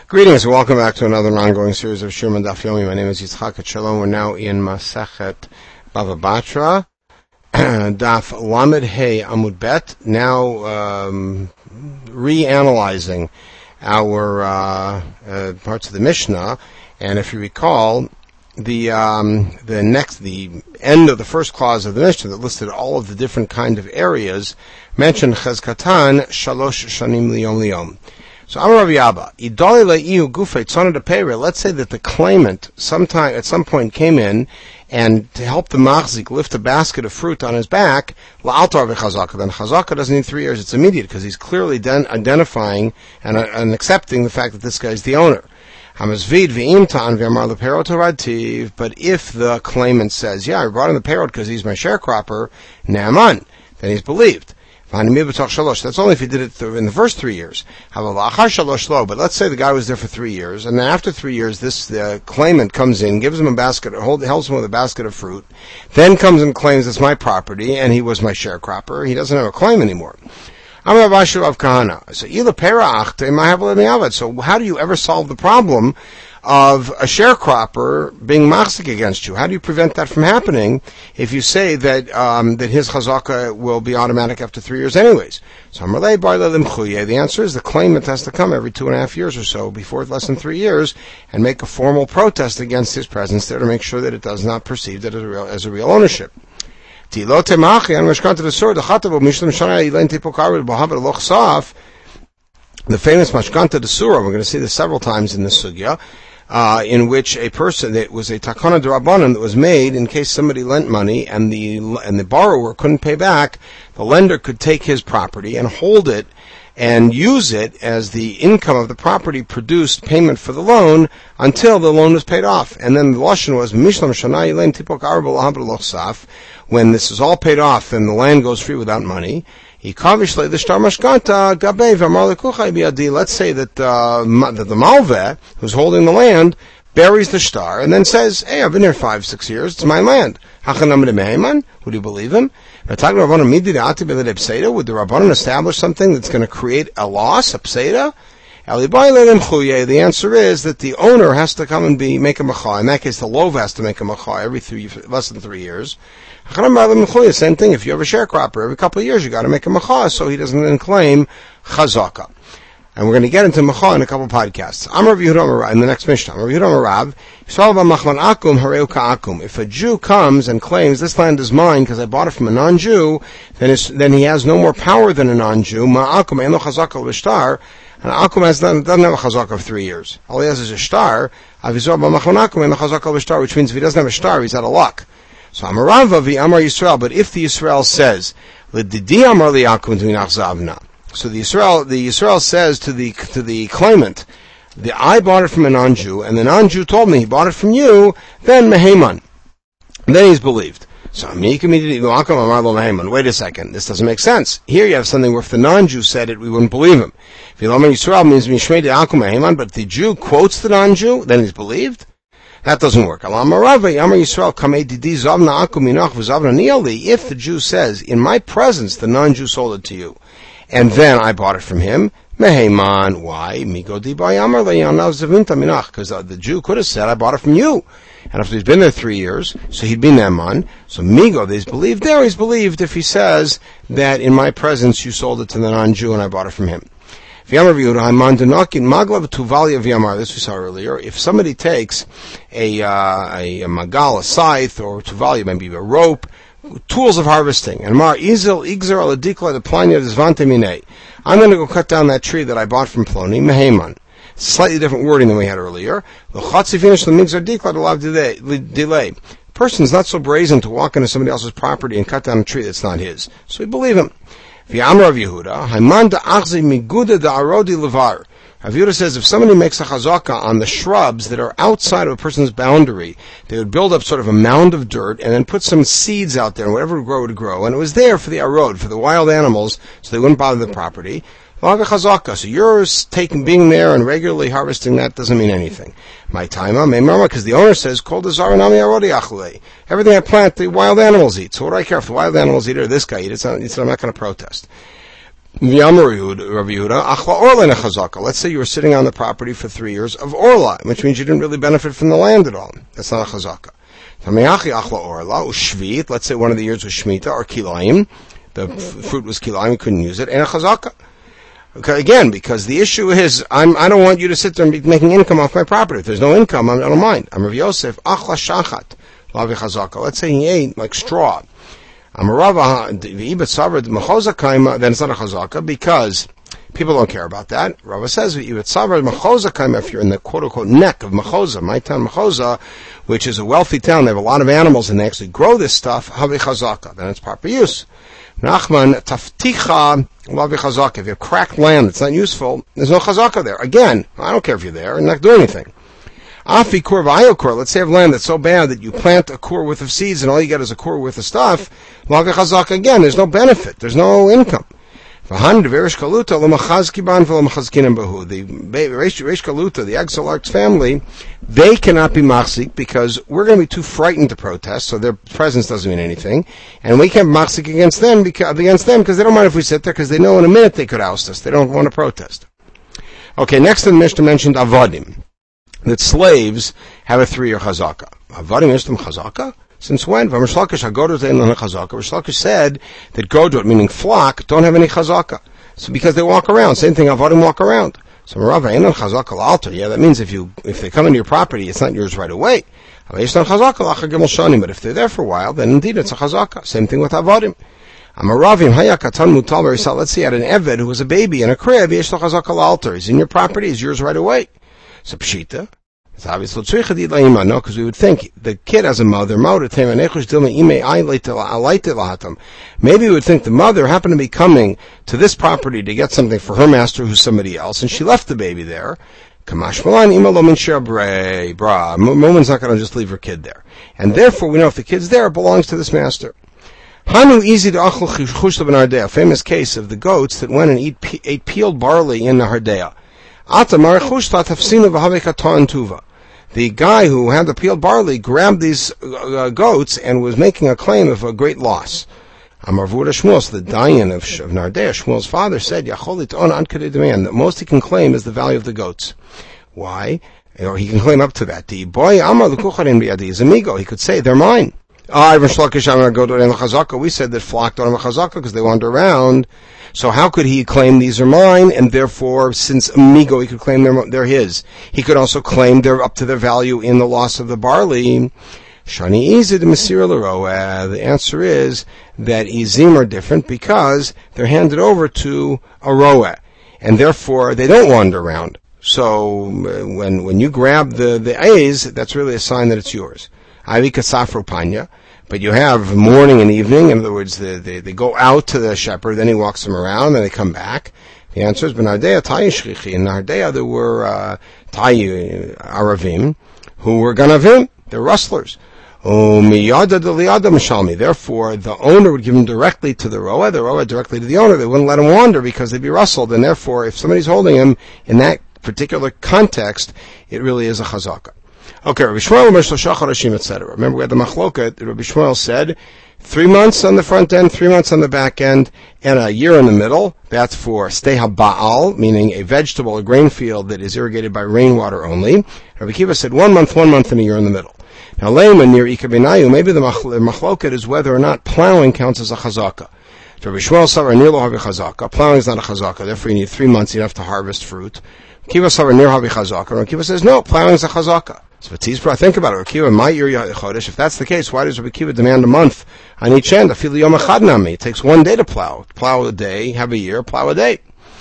Greetings and welcome back to another ongoing series of Shirman Daf Yomi. My name is Yitzchak Shalom. We're now in Masechet Bava Batra, Daf Lamed Hey Amud Bet. Now reanalyzing our parts of the Mishnah, and if you recall, the end of the first clause of the Mishnah that listed all of the different kind of areas mentioned Chezkatan Shalosh Shanim Liyom Liyom. So Amar Rav Yabba, Idoli le'ihu gufei tzona de peira. Let's say that the claimant at some point came in and to help the machzik lift a basket of fruit on his back, la'altar v'chazaka. Then chazaka doesn't need 3 years, it's immediate, because he's clearly identifying and accepting the fact that this guy's the owner. Hamazvid v'im ta'an v'amar le'perot horadtiv. But if the claimant says, yeah, I brought in the perot because he's my sharecropper, na'aman, then he's believed. That's only if he did it in the first 3 years. But let's say the guy was there for 3 years, and then after 3 years, the claimant comes in, gives him a basket, helps him with a basket of fruit, then comes and claims it's my property, and he was my sharecropper. He doesn't have a claim anymore. So how do you ever solve the problem of a sharecropper being machzik against you? How do you prevent that from happening if you say that that his chazaka will be automatic after 3 years anyways? So the answer is the claimant has to come every 2.5 years or so, before less than 3 years, and make a formal protest against his presence there to make sure that it does not perceive that as a real ownership. The famous Mashkanta de Surah, we're going to see this several times in this sugya, in which a person, that was a takana d'Rabbanan that was made in case somebody lent money and the borrower couldn't pay back, the lender could take his property and hold it and use it as the income of the property produced payment for the loan until the loan was paid off. And then the lashon was Mishlam Shana Yilein Tipok Arba L'Habra Saf. When this is all paid off, then the land goes free without money. Let's say that the malveh, who's holding the land, buries the shtar and then says, hey, I've been here 5-6 years, it's my land. Would you believe him? Would the Rabbanan establish something that's going to create a loss, a pseida? The answer is that the owner has to come and make a macha. In that case, the lov has to make a macha every less than 3 years. Same thing, if you have a sharecropper, every couple of years you got to make a macha so he doesn't then claim chazaka. And we're going to get into macha in a couple of podcasts. Amar Rav Yehuda in the next Mishnah. Amar Rav Yehuda, if a Jew comes and claims this land is mine because I bought it from a non-Jew, then he has no more power than a non-Jew. Ma'akum eno chazaka l'shtar. And Akum doesn't have a chazaka of 3 years. All he has is a shtar. Which means if he doesn't have a shtar, he's out of luck. So Amarava v'Amar Yisrael. But if the Yisrael says, L'didi Amar li'akum t'minach zavna. So the Yisrael says to the claimant, I bought it from a non-Jew, and the non-Jew told me he bought it from you, then meheman. Then he's believed. So wait a second, this doesn't make sense. Here you have something where if the non-Jew said it, we wouldn't believe him. Yisrael means but if the Jew quotes the non-Jew, then he's believed? That doesn't work. If the Jew says, in my presence, the non-Jew sold it to you, and then I bought it from him, meheman, why? Because the Jew could have said, I bought it from you. And if he's been there 3 years, so he'd be Neman. So Migo, he's believed there. He's believed if he says that in my presence you sold it to the non-Jew and I bought it from him. This we saw earlier. If somebody takes a magal, a scythe, or tuvalia, maybe a rope, tools of harvesting, and I'm going to go cut down that tree that I bought from Ploni, meheman. Slightly different wording than we had earlier. Delay. Person's not so brazen to walk into somebody else's property and cut down a tree that's not his. So we believe him. Rav Yehuda says if somebody makes a chazaka on the shrubs that are outside of a person's boundary, they would build up sort of a mound of dirt and then put some seeds out there, and whatever would grow, and it was there for the arod, for the wild animals, so they wouldn't bother the property. So yours being there and regularly harvesting that doesn't mean anything. My time, because the owner says, everything I plant, the wild animals eat. So what do I care if the wild animals eat it or this guy eat it? I'm not going to protest. Let's say you were sitting on the property for 3 years of orla, which means you didn't really benefit from the land at all. That's not a chazaka. Let's say one of the years was shmita or kilayim. The fruit was kilayim, you couldn't use it, and a chazaka. Okay, again, because the issue is, I don't want you to sit there and be making income off my property. If there's no income, I don't mind. I'm Rav Yosef, achla shachat, lavi chazaka. Let's say he ate like straw. Then it's not a chazaka because people don't care about that. Rava says if you're in the quote-unquote neck of Mechoza, my town Mechoza, which is a wealthy town, they have a lot of animals and they actually grow this stuff, havi chazaka, then it's proper use. Nachman, tafticha, lavi chazaka. If you have cracked land that's not useful, there's no chazaka there. Again, I don't care if you're there, you're not doing anything. Afi kur v'ayokur, let's say you have land that's so bad that you plant a kur worth of seeds and all you get is a kur worth of stuff, lavi chazaka, again, there's no benefit, there's no income. The Reish Kaluta, the Agsalark's family, they cannot be machzik because we're going to be too frightened to protest, so their presence doesn't mean anything, and we can't be machzik against them because they don't mind if we sit there because they know in a minute they could oust us. They don't want to protest. Okay, next in the Mishnah mentioned avodim, that slaves have a 3-year chazaka. Avodim is them chazaka? Since when? Rish Lakish said that godot, meaning flock, don't have any chazaka. So because they walk around, same thing, avodim walk around. So Rava, chazaka alter. Yeah, that means if they come into your property, it's not yours right away. But if they're there for a while, then indeed it's a chazaka. Same thing with avodim. Let's say you had an eved who was a baby in a crib, he's in your property, he's yours right away. So pshita. It's obvious. No, because we would think the kid has a mother. Maybe we would think the mother happened to be coming to this property to get something for her master, who's somebody else, and she left the baby there. Woman's not going to just leave her kid there, and therefore we know if the kid's there, it belongs to this master. Hanu easy to achol chushla ben Hardea, famous case of the goats that went and ate peeled barley in the Hardea. The guy who had the peeled barley grabbed these goats and was making a claim of a great loss. Amar Vuda Shmuel, the Dayan of Nardea, Shmuel's father said, the most he can claim is the value of the goats. Why? Or he can claim up to that. He's amigo. He could say, they're mine. We said that flock don't have a chazaka because they wander around. So how could he claim these are mine, and therefore, since amigo, he could claim they're his. He could also claim they're up to their value in the loss of the barley. Shani izid Masira Laroa. The answer is that izim are different because they're handed over to a roa, and therefore they don't wander around. So when you grab the A's, that's really a sign that it's yours. Avi kasafro panya. But you have morning and evening. In other words, they go out to the shepherd, then he walks them around, then they come back. The answer is, Benardea Tayi Shchichi. In Nardea there were Tayi Aravim, who were Ganavim. They're rustlers. Therefore, the owner would give them directly to the roa directly to the owner. They wouldn't let him wander because they'd be rustled. And therefore, if somebody's holding him in that particular context, it really is a chazaka. Okay, Rabbi Shmuel, etc. Remember, we had the machloket. Rabbi Shmuel said 3 months on the front end, 3 months on the back end, and a year in the middle. That's for steha ba'al, meaning a vegetable, a grain field that is irrigated by rainwater only. Rabbi Kiva said 1 month, and a year in the middle. Now, layman near Ikabenayu, maybe the machloket is whether or not plowing counts as a chazaka. Rabbi Shmuel said near lo havi chazaka. Plowing is not a chazaka. Therefore, you need 3 months enough to harvest fruit. Kiva said near havi chazaka. Rabbi Kiva says no, plowing is a chazaka. So think about it. Rabbi Kiva might year chodesh. If that's the case, why does Rabbi Kiva demand a month on each end? It takes 1 day to plow. Plow a day, have a year, plow a day.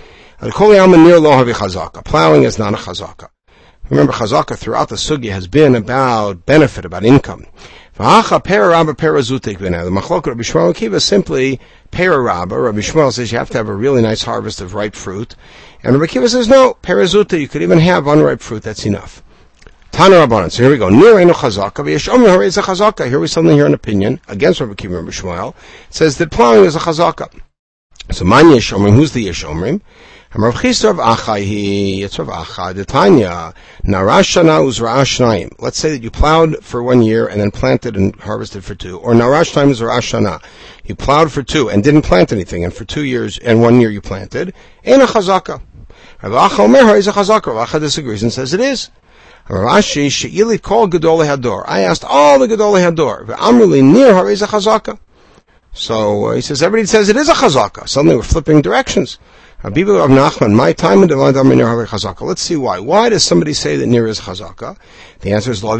Plowing is not a chazaka. Remember, chazaka throughout the sugya has been about benefit, about income. The machlok Rabbi Shmuel and Kiva is simply pera rabba. Rabbi Shmuel says you have to have a really nice harvest of ripe fruit, and Rabbi Kiva says no, pera zuta, you could even have unripe fruit. That's enough. Tana Rabbanan. So here we go. Nirenu chazaka v'yeshom is a chazaka. Here we suddenly hear an opinion against Rabbi Kiva and Rabbi Shmuel. It says that plowing is a chazaka. So man yeshomrim. Who's the yeshomrim? Rav Chisda Rav Achai, it's Rav Achai, the Tanya, Narash Shana Uzra'ash Shnayim. Let's say that you plowed for 1 year and then planted and harvested for 2. Or Narash Shnayim Uzra'ash Shana. You plowed for 2 and didn't plant anything, and for 2 years and 1 year you planted. Ain't a chazaka. Rav Achai Omer is a chazaka. Rav Achai disagrees and says it is. Rashi She'ili Kol Gedolei Hador. I asked all the Gedolei Hador. Ve'amruli Nir Harei is a chazaka. So he says everybody says it is a chazaka. Suddenly we're flipping directions. Habibu of Nachman, my time and divine Nir Harei chazaka. Let's see why. Why does somebody say that Nir is chazaka? The answer is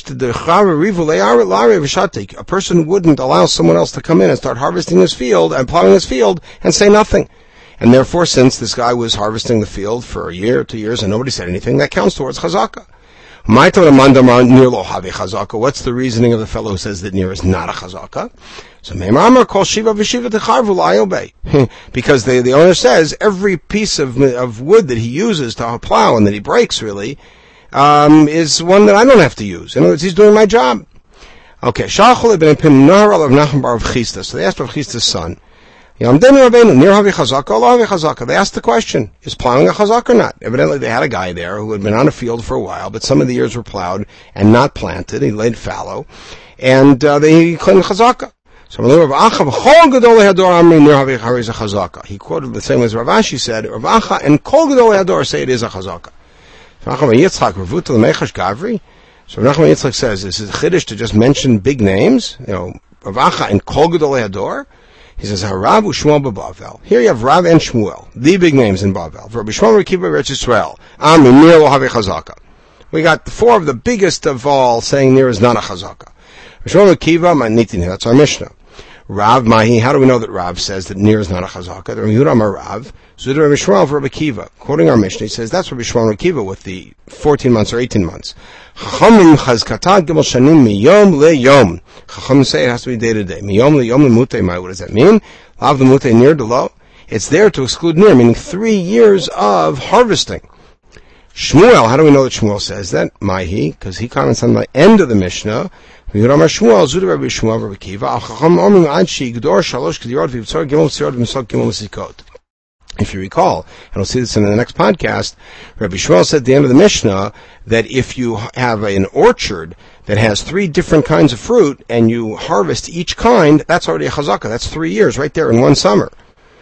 a person wouldn't allow someone else to come in and start harvesting his field and plowing his field and say nothing. And therefore, since this guy was harvesting the field for a year or 2 years and nobody said anything, that counts towards chazaka. What's the reasoning of the fellow who says that Nir is not a chazaka? So because the owner says every piece of wood that he uses to plow and that he breaks really is one that I don't have to use. In other words, he's doing my job. Okay, so they asked Rav Chisda's son. They asked the question, is plowing a chazak or not? Evidently they had a guy there who had been on a field for a while, but some of the years were plowed and not planted. He laid fallow, and they claimed chazaka. So he quoted the same as Rav Ashi said, Rav Acha and Kol Gedolei Hador say it is a chazaka. So Rav Nachman Yitzchak says, this is chiddush to just mention big names, Rav Acha and Kol Gedolei Hador. He says, Harav u'Shmuel b'Bavel. Here you have Rav and Shmuel, the big names in Bavel. Rabbi Shmuel Rekiva Eretz Yisrael. Amri Nir lo have chazaka. We got 4 of the biggest of all saying Nir is not a chazaka. Rabbi Shmuel Rekiva Manitin. That's our Mishnah. Rav Mahi. How do we know that Rav says that Nir is not a chazaka? Rabbi Yehuda Amar Rav. Zud Rabbi Shmuel for Rabbi Kiva. Quoting our Mishnah, he says that's Rabbi Shmuel Rekiva with the 14 months or 18 months. Chachamim chazkata gimel shanim miyom leyom. Chachamim say it has to be day to day. Miyom leyom lemutei mai. What does that mean? Lav lemutei nir delo. It's there to exclude nir, meaning 3 years of harvesting. Shmuel, how do we know that Shmuel says that? Mahi, because he comments on the end of the Mishnah. Shmuel, Zud Rabbi Shmuel, Rabbi Kiva. Chachamim omrim ad sheigdor shalosh kedirot v'yitzor gimel tzirot v'misok gimel misikot. If you recall, and we'll see this in the next podcast, Rabbi Shmuel said at the end of the Mishnah that if you have an orchard that has 3 different kinds of fruit and you harvest each kind, that's already a chazaka. That's 3 years right there in one summer.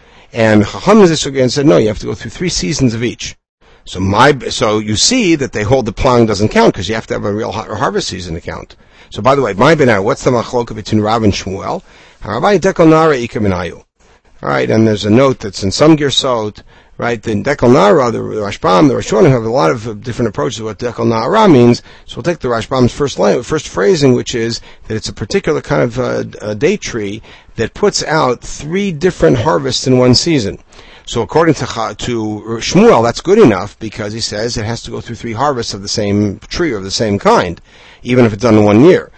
And Chacham disagreed and said, no, you have to go through 3 seasons of each. So you see that they hold the plowing doesn't count because you have to have a real harvest season to count. So by the way, what's the machloka between Rav and Shmuel? Harabai dekol nara ika minayu. All right, and there's a note that's in some Girsot, right? The Dekol Nara, the Rashbam, the Rishonim have a lot of different approaches to what Dekol Nara means. So we'll take the Rashbam's first phrasing, which is that it's a particular kind of a date tree that puts out 3 different harvests in one season. So according to Shmuel, that's good enough because he says it has to go through 3 harvests of the same tree or of the same kind, even if it's done in 1 year.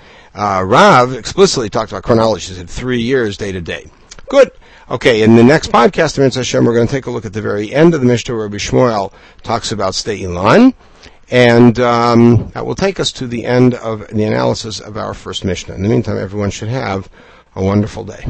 Rav explicitly talked about chronology. He said 3 years, day to day. Good. Okay, in the next podcast, Hashem, we're going to take a look at the very end of the Mishnah where Rabbi Shmuel talks about Stei Ilan, and that will take us to the end of the analysis of our first Mishnah. In the meantime, everyone should have a wonderful day.